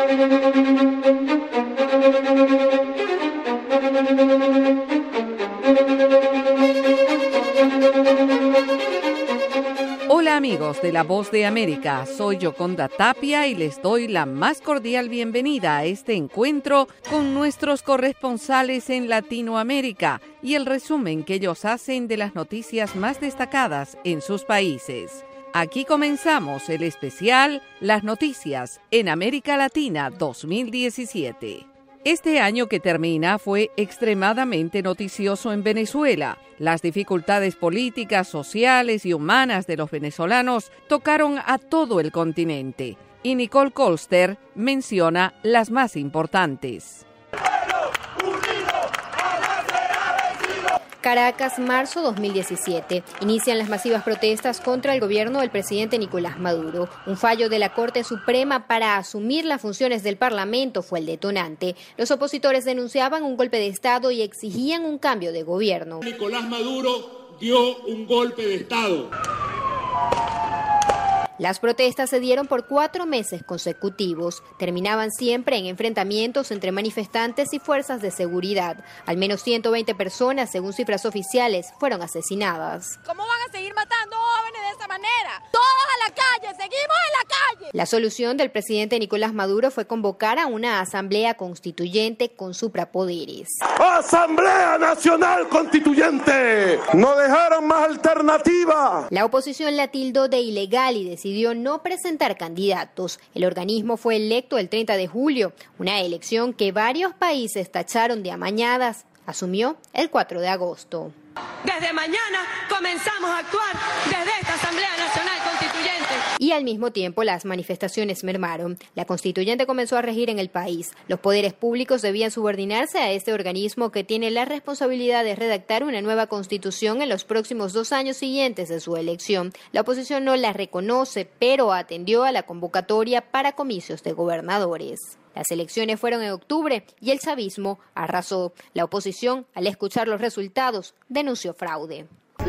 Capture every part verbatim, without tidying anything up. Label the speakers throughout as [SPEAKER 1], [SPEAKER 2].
[SPEAKER 1] Hola amigos de La Voz de América, soy Yoconda Tapia y les doy la más cordial bienvenida a este encuentro con nuestros corresponsales en Latinoamérica y el resumen que ellos hacen de las noticias más destacadas en sus países. Aquí comenzamos el especial Las Noticias en América Latina dos mil diecisiete. Este año que termina fue extremadamente noticioso en Venezuela. Las dificultades políticas, sociales y humanas de los venezolanos tocaron a todo el continente. Y Nicole Colster menciona las más importantes.
[SPEAKER 2] Caracas, marzo dos mil diecisiete. Inician las masivas protestas contra el gobierno del presidente Nicolás Maduro. Un fallo de la Corte Suprema para asumir las funciones del Parlamento fue el detonante. Los opositores denunciaban un golpe de Estado y exigían un cambio de gobierno.
[SPEAKER 3] Nicolás Maduro dio un golpe de Estado.
[SPEAKER 2] Las protestas se dieron por cuatro meses consecutivos. Terminaban siempre en enfrentamientos entre manifestantes y fuerzas de seguridad. Al menos ciento veinte personas, según cifras oficiales, fueron asesinadas.
[SPEAKER 4] ¿Cómo van a seguir matando jóvenes de esa manera? ¡Todos a la calle! ¡Seguimos en la calle!
[SPEAKER 2] La solución del presidente Nicolás Maduro fue convocar a una asamblea constituyente con suprapoderes.
[SPEAKER 5] ¡Asamblea Nacional Constituyente! ¡No dejaron más alternativa!
[SPEAKER 2] La oposición la tildó de ilegal y decidió no presentar candidatos. El organismo fue electo el treinta de julio, una elección que varios países tacharon de amañadas. Asumió el cuatro de agosto.
[SPEAKER 6] Desde mañana comenzamos a actuar desde esta Asamblea Nacional Constituyente.
[SPEAKER 2] Y al mismo tiempo las manifestaciones mermaron. La constituyente comenzó a regir en el país. Los poderes públicos debían subordinarse a este organismo que tiene la responsabilidad de redactar una nueva constitución en los próximos dos años siguientes de su elección. La oposición no la reconoce, pero atendió a la convocatoria para comicios de gobernadores. Las elecciones fueron en octubre y el chavismo arrasó. La oposición, al escuchar los resultados, denunció fraude.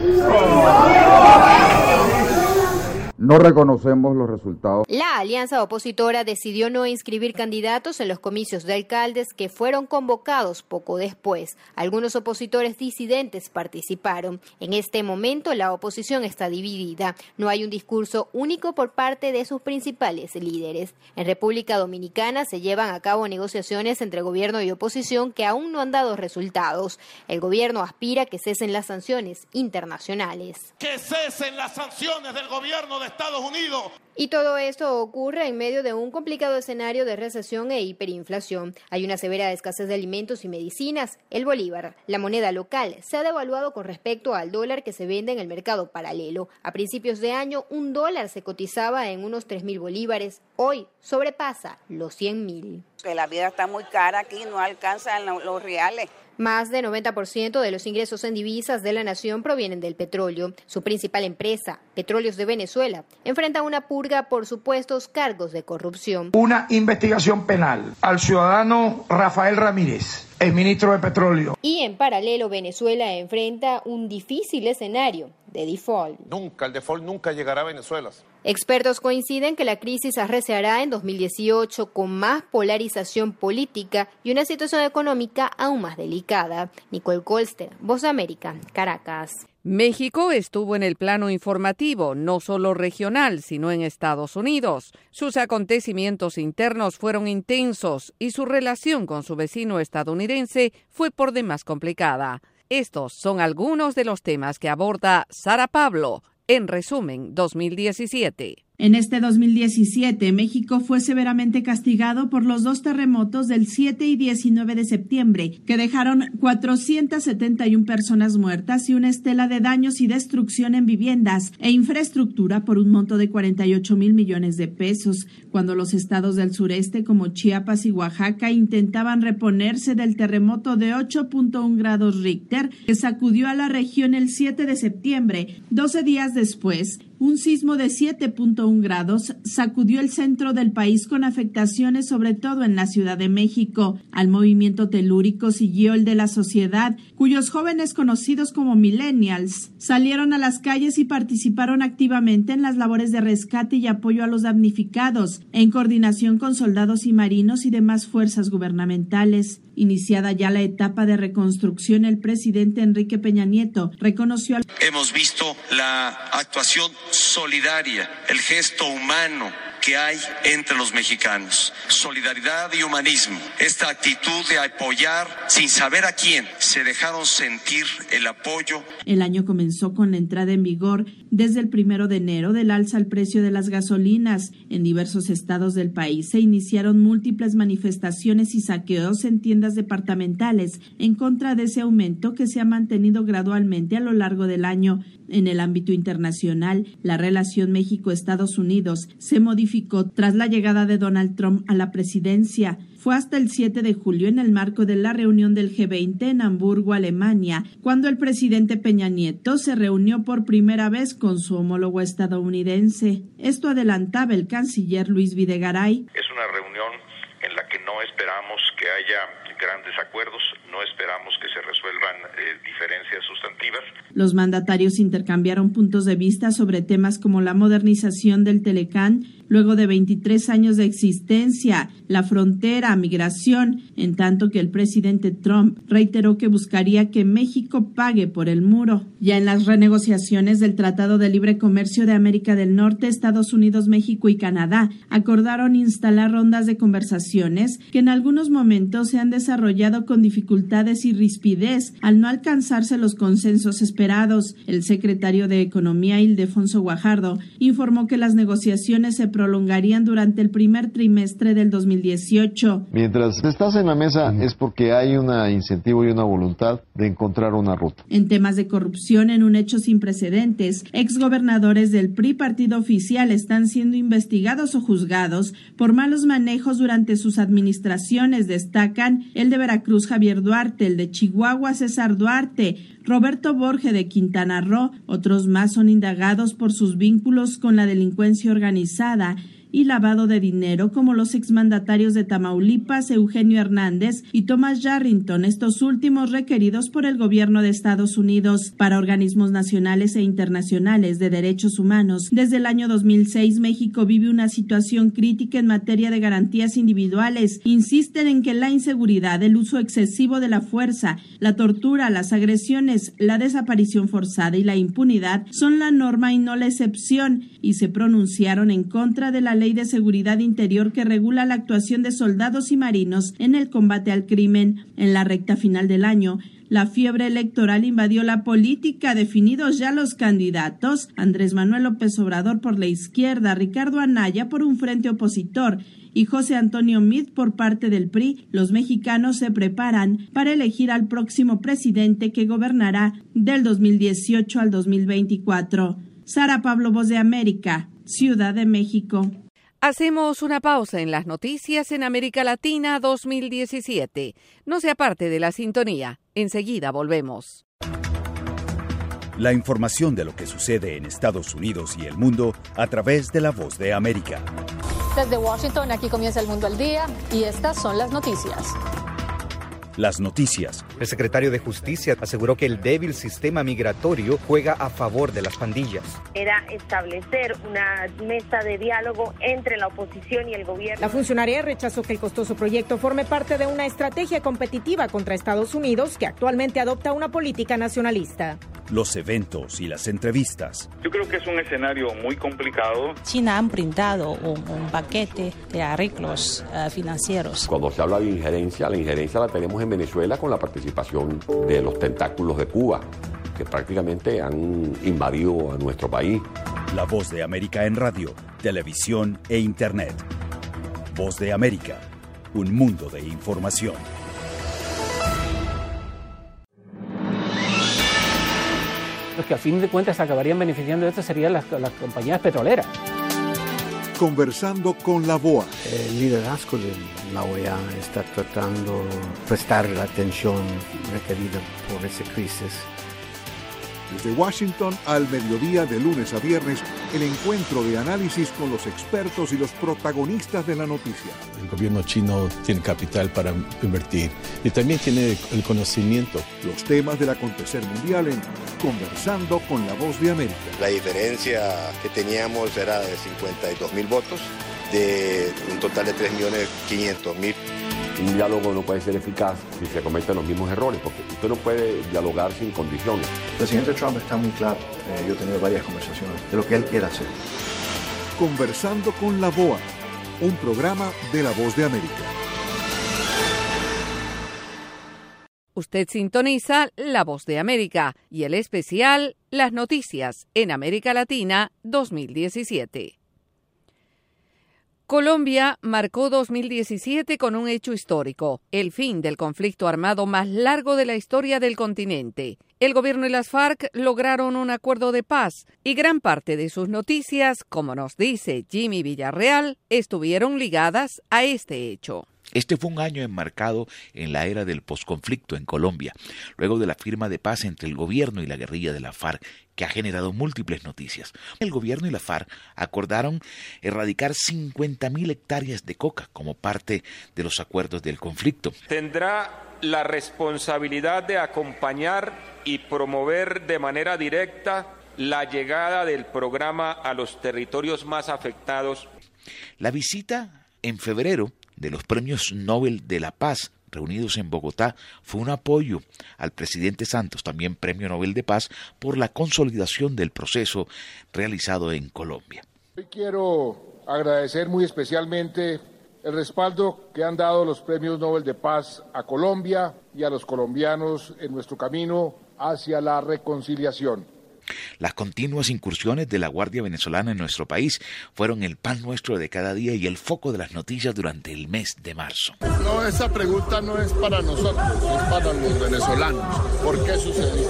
[SPEAKER 7] No reconocemos los resultados.
[SPEAKER 2] La alianza opositora decidió no inscribir candidatos en los comicios de alcaldes que fueron convocados poco después. Algunos opositores disidentes participaron. En este momento la oposición está dividida. No hay un discurso único por parte de sus principales líderes. En República Dominicana se llevan a cabo negociaciones entre gobierno y oposición que aún no han dado resultados. El gobierno aspira a que cesen las sanciones internacionales.
[SPEAKER 3] Que cesen las sanciones del gobierno de Estados Unidos.
[SPEAKER 2] Y todo esto ocurre en medio de un complicado escenario de recesión e hiperinflación. Hay una severa escasez de alimentos y medicinas. El bolívar, la moneda local, se ha devaluado con respecto al dólar que se vende en el mercado paralelo. A principios de año, un dólar se cotizaba en unos tres mil bolívares. Hoy sobrepasa los cien mil.
[SPEAKER 8] Que la vida está muy cara aquí, no alcanzan los reales.
[SPEAKER 2] Más del noventa por ciento de los ingresos en divisas de la nación provienen del petróleo. Su principal empresa, Petróleos de Venezuela, enfrenta una purga por supuestos cargos de corrupción.
[SPEAKER 9] Una investigación penal al ciudadano Rafael Ramírez, el ministro de Petróleo.
[SPEAKER 2] Y en paralelo, Venezuela enfrenta un difícil escenario de default.
[SPEAKER 10] Nunca, el default nunca llegará a Venezuela.
[SPEAKER 2] Expertos coinciden que la crisis arreciará en dos mil dieciocho con más polarización política y una situación económica aún más delicada. Nicole Colster, Voz de América, Caracas.
[SPEAKER 1] México estuvo en el plano informativo, no solo regional, sino en Estados Unidos. Sus acontecimientos internos fueron intensos y su relación con su vecino estadounidense fue por demás complicada. Estos son algunos de los temas que aborda Sara Pablo en Resumen dos mil diecisiete.
[SPEAKER 11] En este dos mil diecisiete, México fue severamente castigado por los dos terremotos del siete y diecinueve de septiembre, que dejaron cuatrocientas setenta y una personas muertas y una estela de daños y destrucción en viviendas e infraestructura por un monto de cuarenta y ocho mil millones de pesos, cuando los estados del sureste como Chiapas y Oaxaca intentaban reponerse del terremoto de ocho punto uno grados Richter que sacudió a la región el siete de septiembre. doce días después, Un sismo de siete punto uno grados sacudió el centro del país con afectaciones sobre todo en la Ciudad de México. Al movimiento telúrico siguió el de la sociedad, cuyos jóvenes conocidos como millennials salieron a las calles y participaron activamente en las labores de rescate y apoyo a los damnificados, en coordinación con soldados y marinos y demás fuerzas gubernamentales. Iniciada ya la etapa de reconstrucción, el presidente Enrique Peña Nieto reconoció al...
[SPEAKER 12] Hemos visto la actuación solidaria, el gesto humano que hay entre los mexicanos. Solidaridad y humanismo. Esta actitud de apoyar sin saber a quién, se dejaron sentir el apoyo.
[SPEAKER 11] El año comenzó con la entrada en vigor desde el primero de enero del alza al precio de las gasolinas. En diversos estados del país se iniciaron múltiples manifestaciones y saqueos en tiendas departamentales en contra de ese aumento que se ha mantenido gradualmente a lo largo del año. En el ámbito internacional, la relación México-Estados Unidos se modificó tras la llegada de Donald Trump a la presidencia. Fue hasta el siete de julio, en el marco de la reunión del G veinte en Hamburgo, Alemania, cuando el presidente Peña Nieto se reunió por primera vez con su homólogo estadounidense. Esto adelantaba el canciller Luis Videgaray.
[SPEAKER 13] Es una reunión en la que no esperamos que haya grandes acuerdos, no esperamos que se resuelvan eh, diferencias sustantivas.
[SPEAKER 11] Los mandatarios intercambiaron puntos de vista sobre temas como la modernización del Telecán, luego de veintitrés años de existencia, la frontera, migración, en tanto que el presidente Trump reiteró que buscaría que México pague por el muro. Ya en las renegociaciones del Tratado de Libre Comercio de América del Norte, Estados Unidos, México y Canadá acordaron instalar rondas de conversaciones que en algunos momentos se han desarrollado con dificultades y rispidez al no alcanzarse los consensos esperados. El secretario de Economía, Ildefonso Guajardo, informó que las negociaciones se prolongarían durante el primer trimestre del dos mil dieciocho.
[SPEAKER 14] Mientras estás en la mesa es porque hay un incentivo y una voluntad de encontrar una ruta.
[SPEAKER 11] En temas de corrupción, en un hecho sin precedentes, exgobernadores del P R I, partido oficial, están siendo investigados o juzgados por malos manejos durante sus administraciones. Destacan el de Veracruz, Javier Duarte, el de Chihuahua, César Duarte, Roberto Borge de Quintana Roo. Otros más son indagados por sus vínculos con la delincuencia organizada y lavado de dinero, como los exmandatarios de Tamaulipas, Eugenio Hernández y Thomas Yarrington, estos últimos requeridos por el gobierno de Estados Unidos. Para organismos nacionales e internacionales de derechos humanos, desde el año dos mil seis, México vive una situación crítica en materia de garantías individuales. Insisten en que la inseguridad, el uso excesivo de la fuerza, la tortura, las agresiones, la desaparición forzada y la impunidad son la norma y no la excepción, y se pronunciaron en contra de la Ley de Seguridad Interior que regula la actuación de soldados y marinos en el combate al crimen. En la recta final del año, la fiebre electoral invadió la política. Definidos ya los candidatos: Andrés Manuel López Obrador por la izquierda, Ricardo Anaya por un frente opositor y José Antonio Meade por parte del P R I, los mexicanos se preparan para elegir al próximo presidente que gobernará del dos mil dieciocho al dos mil veinticuatro. Sara Pablo, Voz de América, Ciudad de México.
[SPEAKER 1] Hacemos una pausa en las noticias en América Latina dos mil diecisiete. No se aparte de la sintonía. Enseguida volvemos.
[SPEAKER 15] La información de lo que sucede en Estados Unidos y el mundo a través de la Voz de América.
[SPEAKER 16] Desde Washington, aquí comienza El Mundo al Día y estas son las noticias.
[SPEAKER 15] Las noticias.
[SPEAKER 17] El secretario de Justicia aseguró que el débil sistema migratorio juega a favor de las pandillas.
[SPEAKER 18] Era establecer una mesa de diálogo entre la oposición y el gobierno.
[SPEAKER 19] La funcionaria rechazó que el costoso proyecto forme parte de una estrategia competitiva contra Estados Unidos, que actualmente adopta una política nacionalista.
[SPEAKER 15] Los eventos y las entrevistas.
[SPEAKER 13] Yo creo que es un escenario muy complicado.
[SPEAKER 20] China ha brindado un, un paquete de arreglos uh, financieros.
[SPEAKER 21] Cuando se habla de injerencia, la injerencia la tenemos en Venezuela con la participación de los tentáculos de Cuba, que prácticamente han invadido a nuestro país.
[SPEAKER 15] La Voz de América en radio, televisión e internet. Voz de América, un mundo de información.
[SPEAKER 22] Los que a fin de cuentas acabarían beneficiando de esto serían las, las compañías petroleras.
[SPEAKER 23] Conversando con la B O A.
[SPEAKER 24] El liderazgo de la O E A está tratando de prestar la atención requerida por esa crisis.
[SPEAKER 4] Desde Washington al mediodía de lunes a viernes, el encuentro de análisis con los expertos y los protagonistas de la noticia.
[SPEAKER 5] El gobierno chino tiene capital para invertir y también tiene el conocimiento.
[SPEAKER 4] Los temas del acontecer mundial en Conversando con la Voz de América.
[SPEAKER 6] La diferencia que teníamos era de cincuenta y dos mil votos, de un total de tres millones quinientos mil.
[SPEAKER 21] Un diálogo no puede ser eficaz si se cometen los mismos errores, porque usted no puede dialogar sin condiciones.
[SPEAKER 23] El presidente Trump está muy claro, eh, yo he tenido varias conversaciones de lo que él quiere hacer.
[SPEAKER 4] Conversando con la B O A, un programa de La Voz de América.
[SPEAKER 1] Usted sintoniza La Voz de América y el especial Las Noticias en América Latina dos mil diecisiete. Colombia marcó dos mil diecisiete con un hecho histórico, el fin del conflicto armado más largo de la historia del continente. El gobierno y las FARC lograron un acuerdo de paz y gran parte de sus noticias, como nos dice Jimmy Villarreal, estuvieron ligadas a este hecho.
[SPEAKER 25] Este fue un año enmarcado en la era del posconflicto en Colombia, luego de la firma de paz entre el gobierno y la guerrilla de la FARC, que ha generado múltiples noticias. El gobierno y la FARC acordaron erradicar cincuenta mil hectáreas de coca como parte de los acuerdos del conflicto.
[SPEAKER 26] Tendrá la responsabilidad de acompañar y promover de manera directa la llegada del programa a los territorios más afectados.
[SPEAKER 25] La visita en febrero de los premios Nobel de la Paz reunidos en Bogotá fue un apoyo al presidente Santos, también Premio Nobel de Paz, por la consolidación del proceso realizado en Colombia.
[SPEAKER 27] Hoy quiero agradecer muy especialmente el respaldo que han dado los Premios Nobel de Paz a Colombia y a los colombianos en nuestro camino hacia la reconciliación.
[SPEAKER 25] Las continuas incursiones de la Guardia Venezolana en nuestro país fueron el pan nuestro de cada día y el foco de las noticias durante el mes de marzo.
[SPEAKER 28] No, esa pregunta no es para nosotros, es para los venezolanos. ¿Por qué sucedió?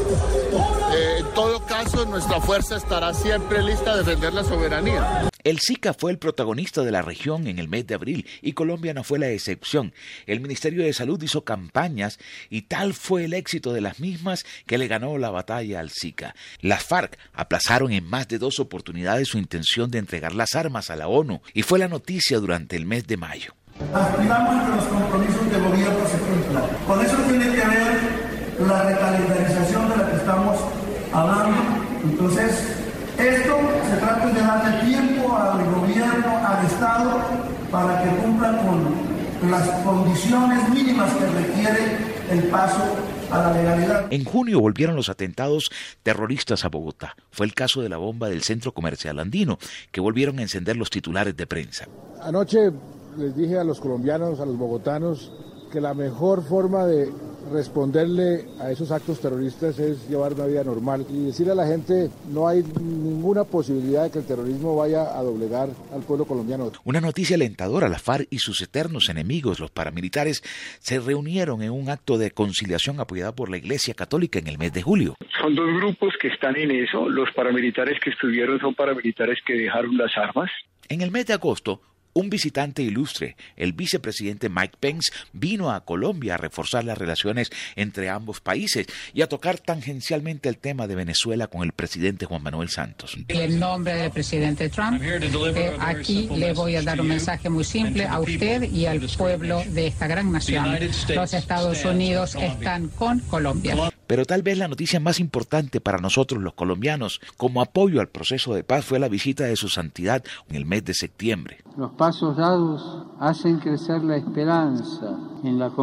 [SPEAKER 28] Eh, en todo caso, nuestra fuerza estará siempre lista a defender la soberanía.
[SPEAKER 25] El Zika fue el protagonista de la región en el mes de abril y Colombia no fue la excepción. El Ministerio de Salud hizo campañas y tal fue el éxito de las mismas que le ganó la batalla al Zika. Las FARC aplazaron en más de dos oportunidades su intención de entregar las armas a la ONU y fue la noticia durante el mes de mayo.
[SPEAKER 29] Aspiramos que los compromisos de gobierno se cumplan. Con eso tiene que ver la recalendarización de la que estamos hablando. Entonces, esto se trata de darle tiempo al gobierno, al Estado, para que cumpla con las condiciones mínimas que requiere el paso a la legalidad.
[SPEAKER 25] En junio volvieron los atentados terroristas a Bogotá. Fue el caso de la bomba del Centro Comercial Andino, que volvieron a encender los titulares de prensa.
[SPEAKER 27] Anoche les dije a los colombianos, a los bogotanos, que la mejor forma de responderle a esos actos terroristas es llevar una vida normal y decirle a la gente no hay ninguna posibilidad de que el terrorismo vaya a doblegar al pueblo colombiano.
[SPEAKER 25] Una noticia alentadora: la FARC y sus eternos enemigos, los paramilitares, se reunieron en un acto de conciliación apoyada por la Iglesia Católica en el mes de julio.
[SPEAKER 30] Son dos grupos que están en eso. Los paramilitares que estuvieron son paramilitares que dejaron las armas.
[SPEAKER 25] En el mes de agosto, un visitante ilustre, el vicepresidente Mike Pence, vino a Colombia a reforzar las relaciones entre ambos países y a tocar tangencialmente el tema de Venezuela con el presidente Juan Manuel Santos.
[SPEAKER 31] En nombre del presidente Trump, eh, aquí le voy a dar un mensaje muy simple a usted y al pueblo de esta gran nación. Los Estados Unidos están con Colombia.
[SPEAKER 25] Pero tal vez la noticia más importante para nosotros los colombianos como apoyo al proceso de paz fue la visita de su santidad en el mes de septiembre.
[SPEAKER 32] Los pasos dados hacen crecer la esperanza en la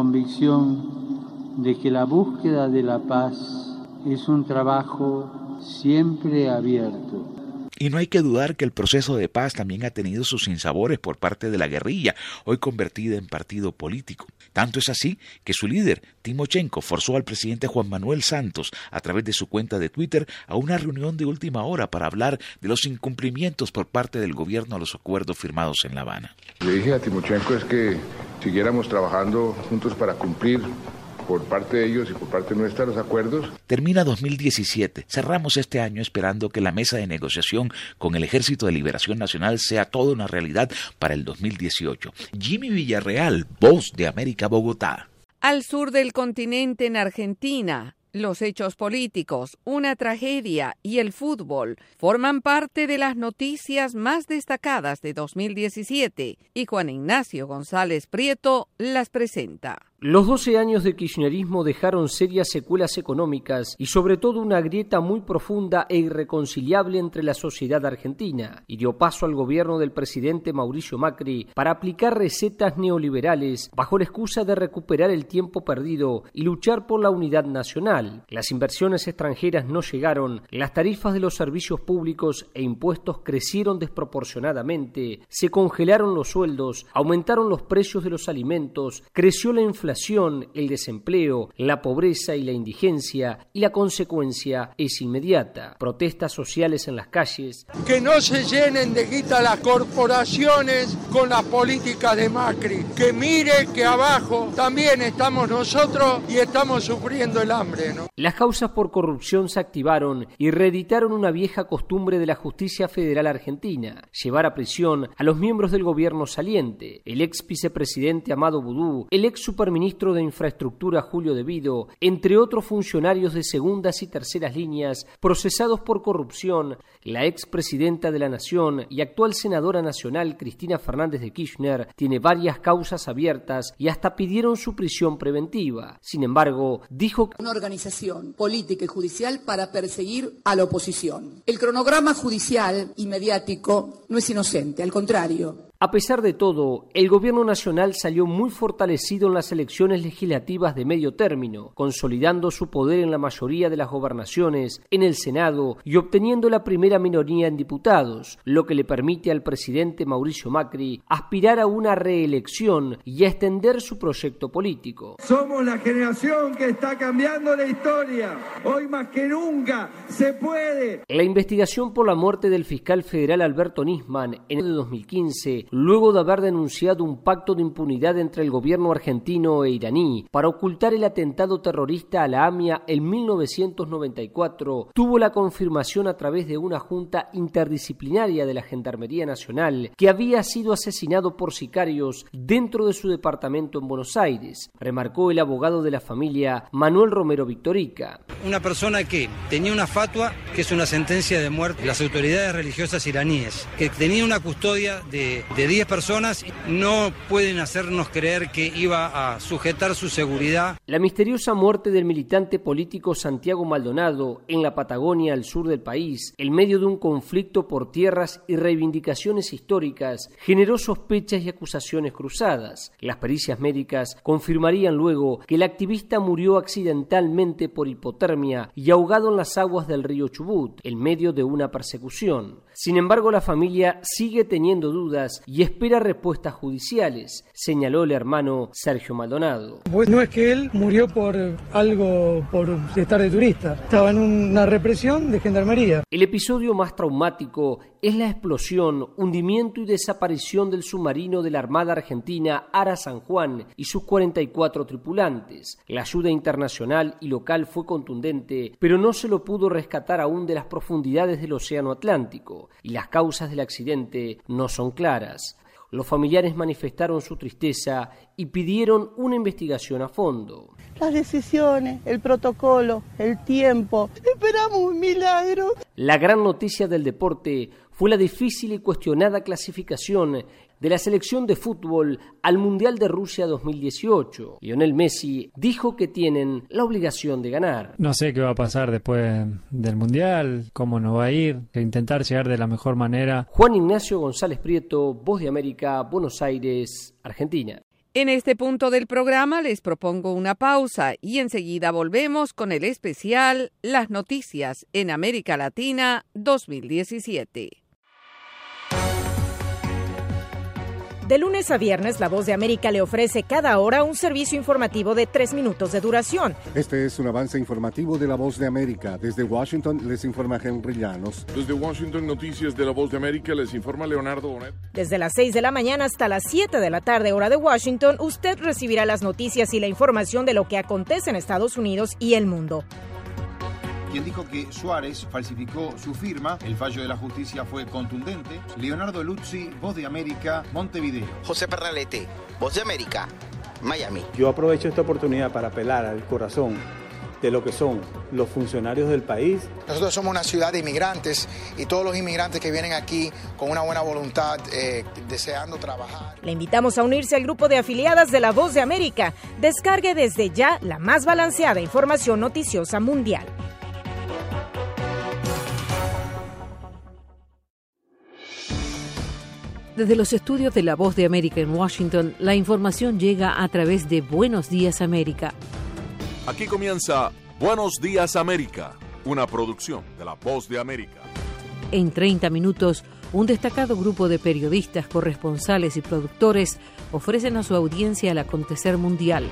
[SPEAKER 32] convicción de que la búsqueda de la paz es un trabajo siempre abierto.
[SPEAKER 25] Y no hay que dudar que el proceso de paz también ha tenido sus sinsabores por parte de la guerrilla, hoy convertida en partido político. Tanto es así que su líder, Timochenko, forzó al presidente Juan Manuel Santos, a través de su cuenta de Twitter, a una reunión de última hora para hablar de los incumplimientos por parte del gobierno a los acuerdos firmados en La Habana.
[SPEAKER 28] Le dije a Timochenko es que siguiéramos trabajando juntos para cumplir por parte de ellos y por parte nuestra los acuerdos.
[SPEAKER 25] Termina dos mil diecisiete. Cerramos este año esperando que la mesa de negociación con el Ejército de Liberación Nacional sea toda una realidad para el dos mil dieciocho. Jimmy Villarreal, Voz de América, Bogotá.
[SPEAKER 1] Al sur del continente, en Argentina, Los hechos políticos, una tragedia y el fútbol forman parte de las noticias más destacadas de dos mil diecisiete y Juan Ignacio González Prieto las presenta.
[SPEAKER 2] Los doce años de kirchnerismo dejaron serias secuelas económicas y sobre todo una grieta muy profunda e irreconciliable entre la sociedad argentina, y dio paso al gobierno del presidente Mauricio Macri para aplicar recetas neoliberales bajo la excusa de recuperar el tiempo perdido y luchar por la unidad nacional. Las inversiones extranjeras no llegaron, las tarifas de los servicios públicos e impuestos crecieron desproporcionadamente, se congelaron los sueldos, aumentaron los precios de los alimentos, creció la inflación, el desempleo, la pobreza y la indigencia, y la consecuencia es inmediata. Protestas sociales en las calles.
[SPEAKER 3] Que no se llenen de guita las corporaciones con las políticas de Macri. Que mire que abajo también estamos nosotros y estamos sufriendo el hambre, ¿no?
[SPEAKER 2] Las causas por corrupción se activaron y reeditaron una vieja costumbre de la justicia federal argentina: llevar a prisión a los miembros del gobierno saliente, el ex vicepresidente Amado Boudou, el ex superministro ministro de Infraestructura Julio De Vido, entre otros funcionarios de segundas y terceras líneas procesados por corrupción, la expresidenta de la Nación y actual senadora nacional Cristina Fernández de Kirchner tiene varias causas abiertas y hasta pidieron su prisión preventiva. Sin embargo, dijo
[SPEAKER 7] una organización política y judicial para perseguir a la oposición. El cronograma judicial y mediático no es inocente, al contrario.
[SPEAKER 2] A pesar de todo, el gobierno nacional salió muy fortalecido en las elecciones legislativas de medio término, consolidando su poder en la mayoría de las gobernaciones, en el Senado y obteniendo la primera minoría en diputados, lo que le permite al presidente Mauricio Macri aspirar a una reelección y a extender su proyecto político.
[SPEAKER 29] Somos la generación que está cambiando la historia. Hoy más que nunca se puede.
[SPEAKER 2] La investigación por la muerte del fiscal federal Alberto Nisman en el dos mil quince, luego de haber denunciado un pacto de impunidad entre el gobierno argentino e iraní para ocultar el atentado terrorista a la AMIA en mil novecientos noventa y cuatro, tuvo la confirmación a través de una junta interdisciplinaria de la Gendarmería Nacional que había sido asesinado por sicarios dentro de su departamento en Buenos Aires, remarcó el abogado de la familia Manuel Romero Victorica.
[SPEAKER 8] Una persona que tenía una fatua, que es una sentencia de muerte de las autoridades religiosas iraníes, que tenía una custodia de de diez personas, no pueden hacernos creer que iba a sujetar su seguridad.
[SPEAKER 2] La misteriosa muerte del militante político Santiago Maldonado en la Patagonia, al sur del país, en medio de un conflicto por tierras y reivindicaciones históricas, generó sospechas y acusaciones cruzadas. Las pericias médicas confirmarían luego que el activista murió accidentalmente por hipotermia y ahogado en las aguas del río Chubut, en medio de una persecución. Sin embargo, la familia sigue teniendo dudas y espera respuestas judiciales, señaló el hermano Sergio Maldonado.
[SPEAKER 29] Pues no es que él murió por algo, por estar de turista, estaba en una represión de gendarmería.
[SPEAKER 2] El episodio más traumático es la explosión, hundimiento y desaparición del submarino de la Armada Argentina Ara San Juan y sus cuarenta y cuatro tripulantes. La ayuda internacional y local fue contundente, pero no se lo pudo rescatar aún de las profundidades del Océano Atlántico, y las causas del accidente no son claras. Los familiares manifestaron su tristeza y pidieron una investigación a fondo.
[SPEAKER 9] Las decisiones, el protocolo, el tiempo. Esperamos un milagro.
[SPEAKER 2] La gran noticia del deporte fue la difícil y cuestionada clasificación de la selección de fútbol al Mundial de Rusia dos mil dieciocho. Lionel Messi dijo que tienen la obligación de ganar.
[SPEAKER 10] No sé qué va a pasar después del Mundial, cómo nos va a ir, intentar llegar de la mejor manera.
[SPEAKER 2] Juan Ignacio González Prieto, Voz de América, Buenos Aires, Argentina.
[SPEAKER 1] En este punto del programa les propongo una pausa y enseguida volvemos con el especial Las Noticias en América Latina dos mil diecisiete.
[SPEAKER 19] De lunes a viernes, La Voz de América le ofrece cada hora un servicio informativo de tres minutos de duración.
[SPEAKER 11] Este es un avance informativo de La Voz de América. Desde Washington les informa Henry Llanos.
[SPEAKER 12] Desde Washington, noticias de La Voz de América, les informa Leonardo Bonet.
[SPEAKER 19] Desde las seis de la mañana hasta las siete de la tarde, hora de Washington, usted recibirá las noticias y la información de lo que acontece en Estados Unidos y el mundo.
[SPEAKER 14] Quien dijo que Suárez falsificó su firma. El fallo de la justicia fue contundente. Leonardo Luzzi, Voz de América, Montevideo.
[SPEAKER 16] José Pernalete, Voz de América, Miami.
[SPEAKER 17] Yo aprovecho esta oportunidad para apelar al corazón
[SPEAKER 5] de lo que son los funcionarios del país.
[SPEAKER 6] Nosotros somos una ciudad de inmigrantes y todos los inmigrantes que vienen aquí con una buena voluntad, eh, deseando trabajar.
[SPEAKER 19] Le invitamos a unirse al grupo de afiliadas de La Voz de América. Descargue desde ya la más balanceada información noticiosa mundial.
[SPEAKER 13] Desde los estudios de La Voz de América en Washington, la información llega a través de Buenos Días América.
[SPEAKER 15] Aquí comienza Buenos Días América, una producción de La Voz de América.
[SPEAKER 13] En treinta minutos, un destacado grupo de periodistas, corresponsales y productores ofrecen a su audiencia el acontecer mundial.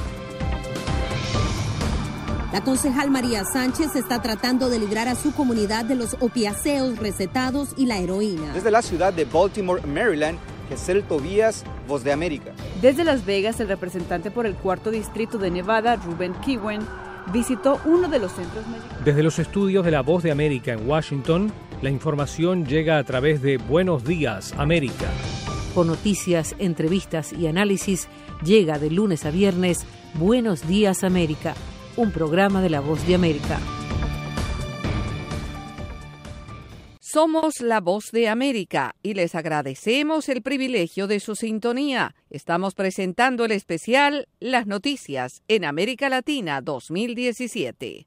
[SPEAKER 16] La concejal María Sánchez está tratando de librar a su comunidad de los opiáceos recetados y la heroína.
[SPEAKER 17] Desde la ciudad de Baltimore, Maryland, Gesel Tobías, Voz de América.
[SPEAKER 18] Desde Las Vegas, el representante por el cuarto distrito de Nevada, Ruben Kiwen, visitó uno de los centros médicos.
[SPEAKER 20] Desde los estudios de La Voz de América en Washington, la información llega a través de Buenos Días América.
[SPEAKER 13] Con noticias, entrevistas y análisis, llega de lunes a viernes Buenos Días América, un programa de La Voz de América.
[SPEAKER 1] Somos La Voz de América y les agradecemos el privilegio de su sintonía. Estamos presentando el especial Las Noticias en América Latina dos mil diecisiete.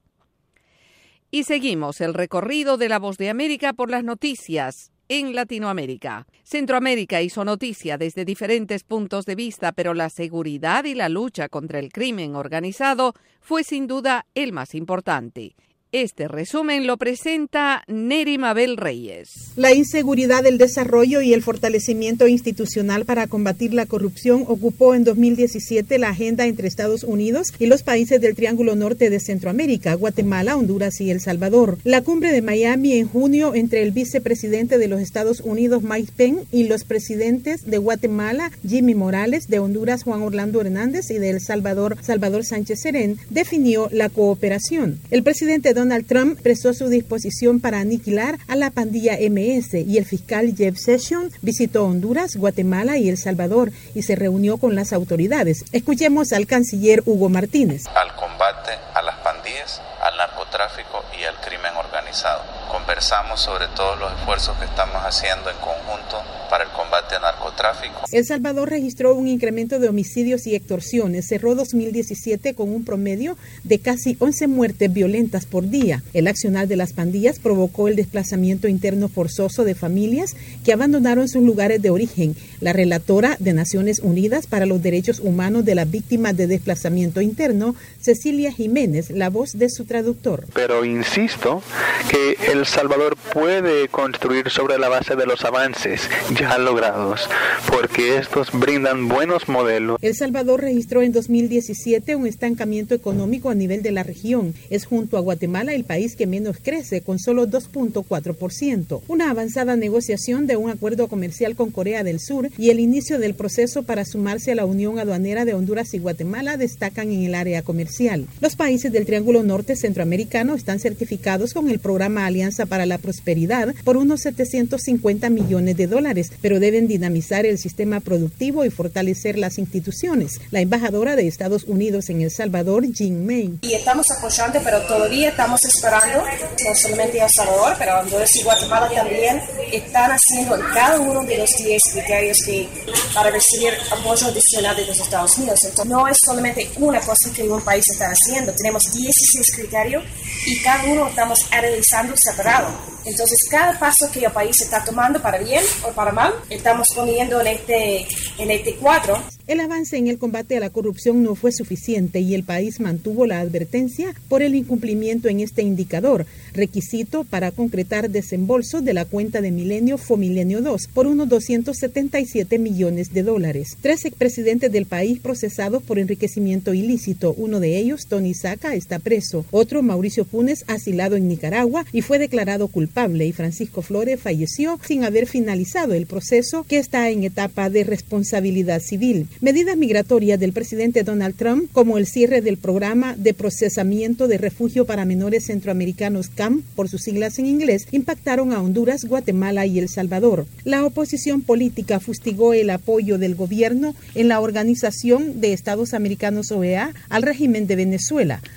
[SPEAKER 1] Y seguimos el recorrido de La Voz de América por las noticias en Latinoamérica. Centroamérica hizo noticia desde diferentes puntos de vista, pero la seguridad y la lucha contra el crimen organizado fue sin duda el más importante. Este resumen lo presenta Neri Mabel Reyes.
[SPEAKER 21] La inseguridad, el desarrollo y el fortalecimiento institucional para combatir la corrupción ocupó en dos mil diecisiete la agenda entre Estados Unidos y los países del Triángulo Norte de Centroamérica, Guatemala, Honduras y El Salvador. La cumbre de Miami en junio entre el vicepresidente de los Estados Unidos, Mike Pence, y los presidentes de Guatemala, Jimmy Morales, de Honduras, Juan Orlando Hernández, y de El Salvador, Salvador Sánchez Serén, definió la cooperación. El presidente Donald Trump expresó su disposición para aniquilar a la pandilla eme ese y el fiscal Jeff Sessions visitó Honduras, Guatemala y El Salvador y se reunió con las autoridades. Escuchemos al canciller Hugo Martínez.
[SPEAKER 22] Al combate a las pandillas, al narcotráfico y al crimen organizado. Conversamos sobre todos los esfuerzos que estamos haciendo en conjunto para el combate al narcotráfico.
[SPEAKER 21] El Salvador registró un incremento de homicidios y extorsiones. Cerró dos mil diecisiete con un promedio de casi once muertes violentas por día. El accionar de las pandillas provocó el desplazamiento interno forzoso de familias que abandonaron sus lugares de origen. La relatora de Naciones Unidas para los Derechos Humanos de las Víctimas de Desplazamiento Interno, Cecilia Jiménez, la voz de su traductor.
[SPEAKER 23] Pero insisto que El Salvador puede construir sobre la base de los avances ya logrados, porque estos brindan buenos modelos.
[SPEAKER 21] El Salvador registró en dos mil diecisiete un estancamiento económico a nivel de la región. Es junto a Guatemala el país que menos crece, con solo dos punto cuatro por ciento. Una avanzada negociación de un acuerdo comercial con Corea del Sur y el inicio del proceso para sumarse a la Unión Aduanera de Honduras y Guatemala destacan en el área comercial. Los países del Triángulo Norte Centroamericano están certificados con el programa Alianza para la Prosperidad por unos setecientos cincuenta millones de dólares, pero deben dinamizar el sistema productivo y fortalecer las instituciones. La embajadora de Estados Unidos en El Salvador, Jean May.
[SPEAKER 24] Y estamos apoyando, pero todavía estamos esperando, no solamente El Salvador, pero Honduras y Guatemala también están haciendo en cada uno de los diez criterios que para recibir apoyo adicional de los Estados Unidos. Entonces, no es solamente una cosa que un país está haciendo, tenemos dieciséis criterios y cada uno estamos analizando separado. Entonces, cada paso que el país está tomando para bien o para mal, estamos poniendo en este, en este cuadro.
[SPEAKER 21] El avance en el combate a la corrupción no fue suficiente y el país mantuvo la advertencia por el incumplimiento en este indicador, requisito para concretar desembolso de la cuenta de Milenio Fomilenio dos por unos doscientos setenta y siete millones de dólares. Tres expresidentes del país procesados por enriquecimiento ilícito, uno de ellos, Tony Saca, está preso. Otro, Mauricio Funes, asilado en Nicaragua y fue declarado culpable, y Francisco Flores falleció sin haber finalizado el proceso, que está en etapa de responsabilidad civil. Medidas migratorias del presidente Donald Trump, como el cierre del programa de procesamiento de refugio para menores centroamericanos C A M, por sus siglas en inglés, impactaron a Honduras, Guatemala y El Salvador. La oposición política fustigó el apoyo del gobierno en la Organización de Estados Americanos, O E A, al régimen de Venezuela.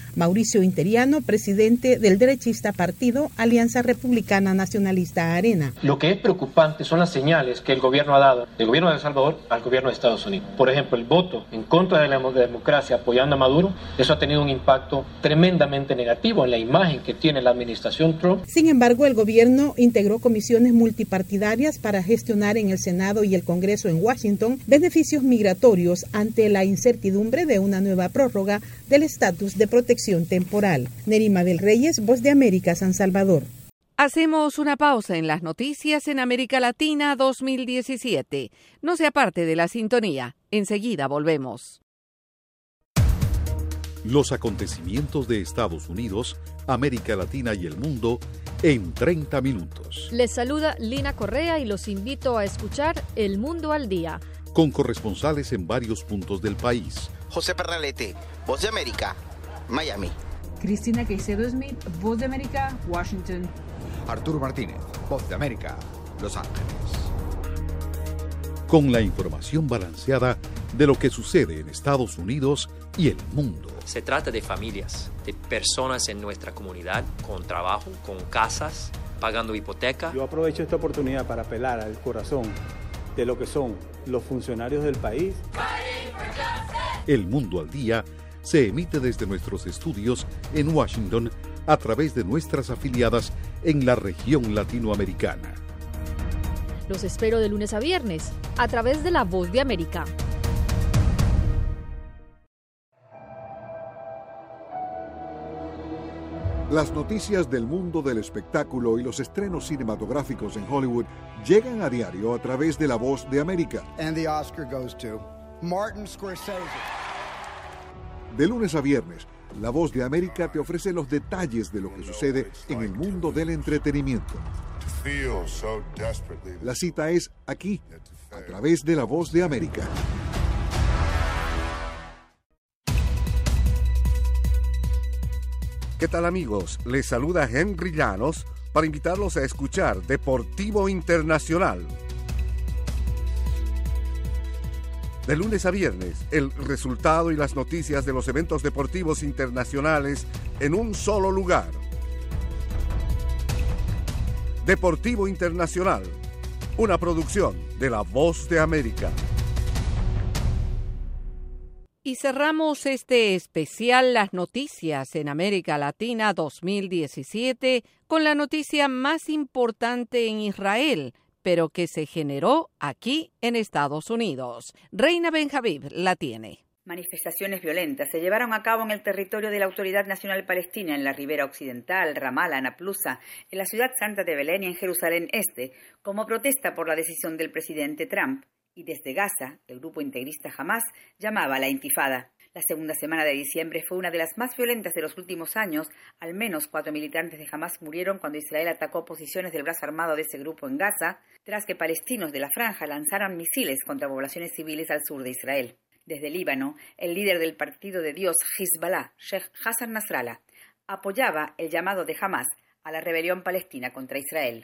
[SPEAKER 21] Mauricio Interiano, presidente del derechista partido Alianza Republicana Nacionalista Arena.
[SPEAKER 3] Lo que es preocupante son las señales que el gobierno ha dado, del gobierno de El Salvador al gobierno de Estados Unidos. Por ejemplo, el voto en contra de la democracia apoyando a Maduro, eso ha tenido un impacto tremendamente negativo en la imagen que tiene la administración Trump.
[SPEAKER 21] Sin embargo, el gobierno integró comisiones multipartidarias para gestionar en el Senado y el Congreso en Washington beneficios migratorios ante la incertidumbre de una nueva prórroga del estatus de protección temporal. Nerima del Reyes, Voz de América, San Salvador.
[SPEAKER 1] Hacemos una pausa en las noticias en América Latina dos mil diecisiete. No se aparte de la sintonía. Enseguida volvemos.
[SPEAKER 4] Los acontecimientos de Estados Unidos, América Latina y el mundo en treinta minutos.
[SPEAKER 7] Les saluda Lina Correa y los invito a escuchar El Mundo al Día.
[SPEAKER 4] Con corresponsales en varios puntos del país.
[SPEAKER 8] José Pernalete, Voz de América, Miami.
[SPEAKER 25] Cristina Caicedo Smith, Voz de América, Washington.
[SPEAKER 26] Arturo Martínez, Voz de América, Los Ángeles.
[SPEAKER 4] Con la información balanceada de lo que sucede en Estados Unidos y el mundo.
[SPEAKER 27] Se trata de familias, de personas en nuestra comunidad, con trabajo, con casas, pagando hipoteca.
[SPEAKER 5] Yo aprovecho esta oportunidad para apelar al corazón de lo que son los funcionarios del país.
[SPEAKER 4] El Mundo al Día se emite desde nuestros estudios en Washington a través de nuestras afiliadas en la región latinoamericana.
[SPEAKER 7] Los espero de lunes a viernes a través de La Voz de América.
[SPEAKER 11] Las noticias del mundo del espectáculo y los estrenos cinematográficos en Hollywood llegan a diario a través de La Voz de América.
[SPEAKER 28] And the Oscar goes to Martin Scorsese.
[SPEAKER 11] De lunes a viernes, La Voz de América te ofrece los detalles de lo que sucede en el mundo del entretenimiento. La cita es aquí, a través de La Voz de América.
[SPEAKER 29] ¿Qué tal, amigos? Les saluda Henry Llanos para invitarlos a escuchar Deportivo Internacional. De lunes a viernes, el resultado y las noticias de los eventos deportivos internacionales en un solo lugar. Deportivo Internacional, una producción de La Voz de América.
[SPEAKER 1] Y cerramos este especial Las Noticias en América Latina dos mil diecisiete con la noticia más importante en Israel, pero que se generó aquí en Estados Unidos. Reina Benjavid la tiene.
[SPEAKER 30] Manifestaciones violentas se llevaron a cabo en el territorio de la Autoridad Nacional Palestina, en la Ribera Occidental, Ramallah, Naplusa, en la ciudad santa de Belén y en Jerusalén Este, como protesta por la decisión del presidente Trump. Y desde Gaza, el grupo integrista Hamas llamaba a la intifada. La segunda semana de diciembre fue una de las más violentas de los últimos años. Al menos cuatro militantes de Hamas murieron cuando Israel atacó posiciones del brazo armado de ese grupo en Gaza, tras que palestinos de la franja lanzaran misiles contra poblaciones civiles al sur de Israel. Desde Líbano, el líder del Partido de Dios Hezbollah, Sheikh Hassan Nasrallah, apoyaba el llamado de Hamas a la rebelión palestina contra Israel.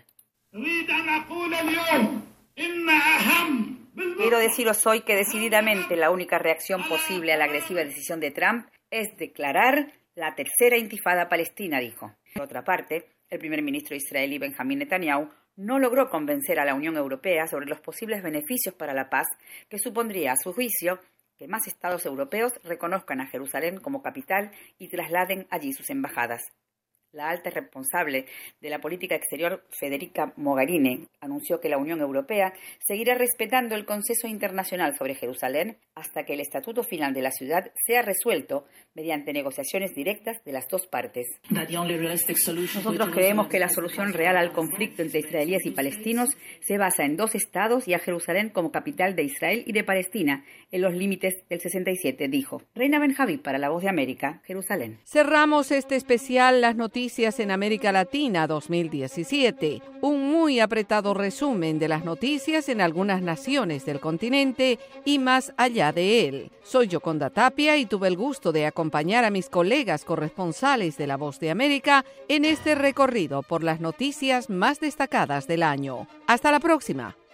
[SPEAKER 30] Quiero deciros hoy que decididamente la única reacción posible a la agresiva decisión de Trump es declarar la tercera intifada palestina, dijo. Por otra parte, el primer ministro israelí Benjamín Netanyahu no logró convencer a la Unión Europea sobre los posibles beneficios para la paz que supondría, a su juicio, que más estados europeos reconozcan a Jerusalén como capital y trasladen allí sus embajadas. La alta responsable de la política exterior, Federica Mogherini, anunció que la Unión Europea seguirá respetando el consenso internacional sobre Jerusalén hasta que el estatuto final de la ciudad sea resuelto mediante negociaciones directas de las dos partes. Nosotros creemos que la solución real al conflicto entre israelíes y palestinos se basa en dos estados y a Jerusalén como capital de Israel y de Palestina, en los límites del sesenta y siete, dijo. Reina Benjaví para La Voz de América, Jerusalén.
[SPEAKER 1] Cerramos este especial Las Noticias en América Latina dos mil diecisiete, un muy apretado resumen de las noticias en algunas naciones del continente y más allá de él. Soy Yoconda Tapia y tuve el gusto de acompañar a mis colegas corresponsales de La Voz de América en este recorrido por las noticias más destacadas del año. Hasta la próxima.